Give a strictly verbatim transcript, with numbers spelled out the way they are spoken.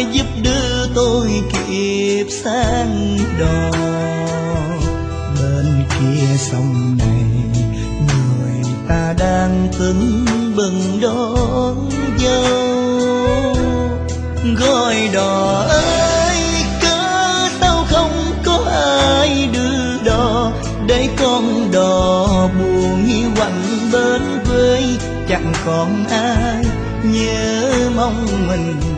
giúp đưa tôi kịp sang đò. Bên kia sông này người ta đang tưng bừng đón dâu. Gọi đò ơi cớ sao không có ai đưa đò, để con đò buồn quạnh bên quê, chẳng còn ai nhớ mong mình